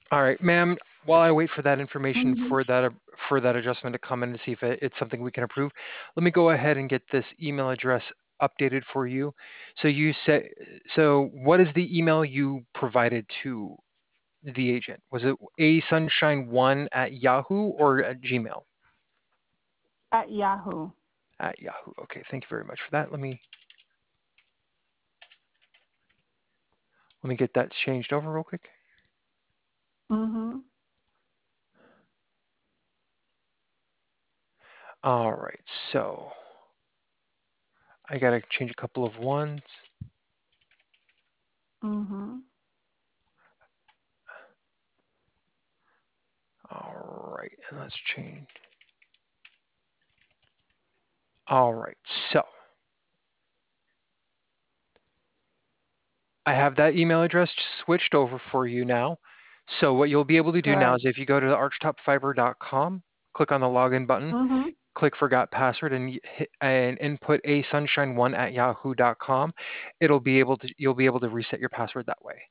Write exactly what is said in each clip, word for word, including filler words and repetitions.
All right, ma'am. While I wait for that information Mm-hmm. for that for that adjustment to come in to see if it, it's something we can approve, let me go ahead and get this email address updated for you. So you said, so what is the email you provided to the agent? Was it a sunshine one at Yahoo or at Gmail? At Yahoo. At Yahoo. Okay, thank you very much for that. Let me let me get that changed over real quick. Mm-hmm. All right, so I gotta change a couple of ones. Mm-hmm. All right, and let's change. All right, so I have that email address switched over for you now. So what you'll be able to do now Good. is if you go to the archtop fiber dot com, click on the login button, Mm-hmm. click forgot password and hit, and input a sunshine one at yahoo dot com. It'll be able to you'll be able to reset your password that way.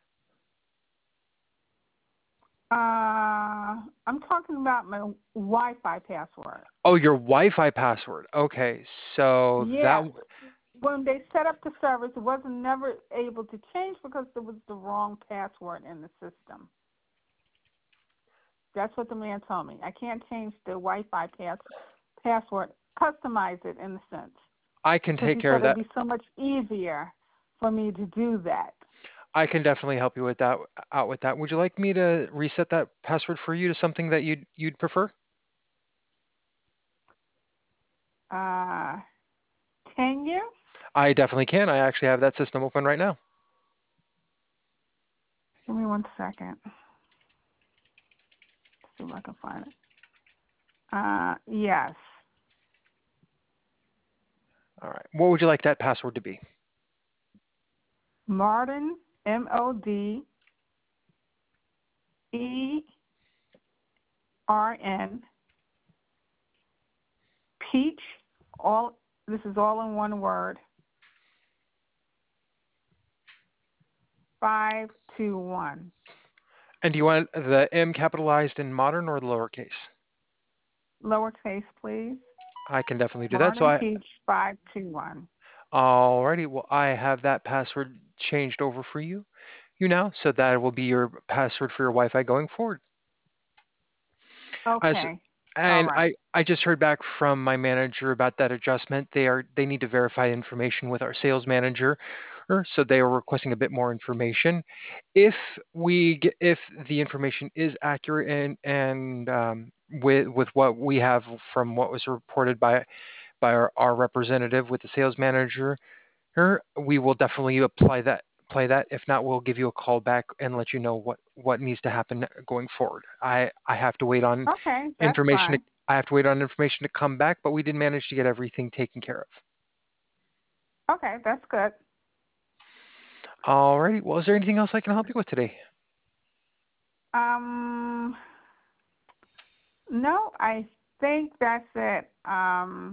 Uh, I'm talking about my Wi-Fi password. Oh, your Wi-Fi password. Okay, so that Yeah. When they set up the service, it wasn't never able to change because there was the wrong password in the system. That's what the man told me. I can't change the Wi-Fi pass password, customize it in a sense, I can because take he care said of it'd that. be so much easier for me to do that. I can definitely help you with that out with that. Would you like me to reset that password for you to something that you'd you'd prefer? Uh, can you? I definitely can. I actually have that system open right now. Give me one second. See if I can find it. Uh, yes. All right. What would you like that password to be? Martin, M O D E R N, Peach, all, this is all in one word, five two one. And do you want the M capitalized in modern or the lowercase? Lowercase, please. I can definitely do that. So Martin I, Peach, five two one. alrighty. Well, I have that password changed over for you, you now. So that will be your password for your Wi-Fi going forward. As Okay. All and right. I, I just heard back from my manager about that adjustment. They are they need to verify information with our sales manager, er, so they are requesting a bit more information. If we get, if the information is accurate and and um, with with what we have from what was reported by by our, our representative with the sales manager, er, we will definitely apply that play that. If not, we'll give you a call back and let you know what what needs to happen going forward. I I have to wait on Okay, that's information to fine. I have to wait on information to come back, but we did manage to get everything taken care of. Okay, that's good. Alrighty. Well, is there anything else I can help you with today? Um, no, I think that's it. Um,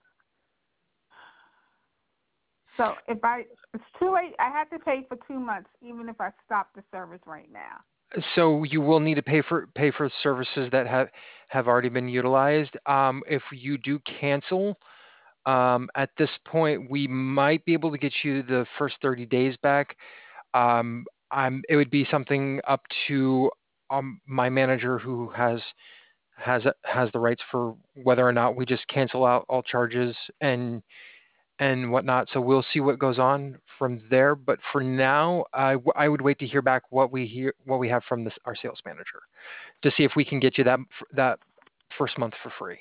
so if I, it's too late. I have to pay for two months, even if I stop the service right now. So you will need to pay for pay for services that have have already been utilized. Um, if you do cancel, um, at this point, we might be able to get you the first thirty days back. Um, I'm, it would be something up to um, my manager who has has has the rights for whether or not we just cancel out all charges and and whatnot. So we'll see what goes on from there. But for now, I, w- I would wait to hear back what we hear what we have from this our sales manager to see if we can get you that that first month for free.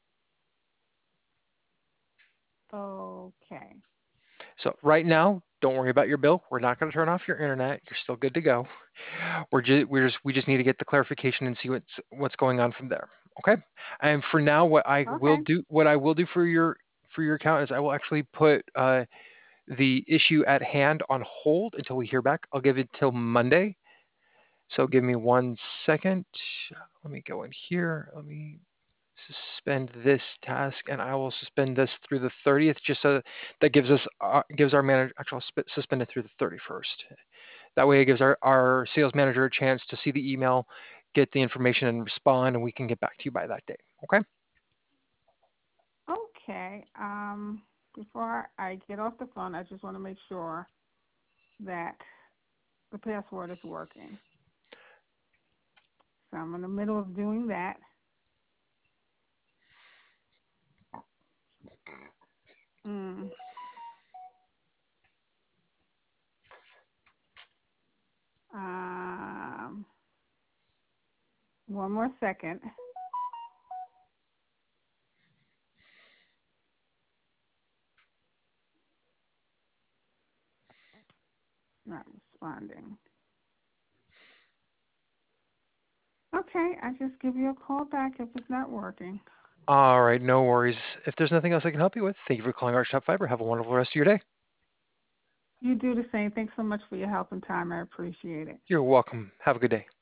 Okay. So right now, don't worry about your bill. We're not going to turn off your internet. You're still good to go. We're just we're just we just need to get the clarification and see what's what's going on from there. Okay. And for now, what I will Okay. do what I will do for your for your account is I will actually put uh, the issue at hand on hold until we hear back. I'll give it till Monday. So give me one second. Let me go in here. Let me suspend this task, and I will suspend this through the thirtieth, just so that gives us uh, gives our manager actually I'll suspend it through the thirty-first. That way it gives our, our sales manager a chance to see the email, get the information and respond, and we can get back to you by that day. Okay? Okay. Um, before I get off the phone, I just want to make sure that the password is working. So I'm in the middle of doing that. Mm. Um, one more second. Not responding. Okay, I just give you a call back if it's not working. All right, no worries. If there's nothing else I can help you with, thank you for calling Archtop Fiber. Have a wonderful rest of your day. You do the same. Thanks so much for your help and time. I appreciate it. You're welcome. Have a good day.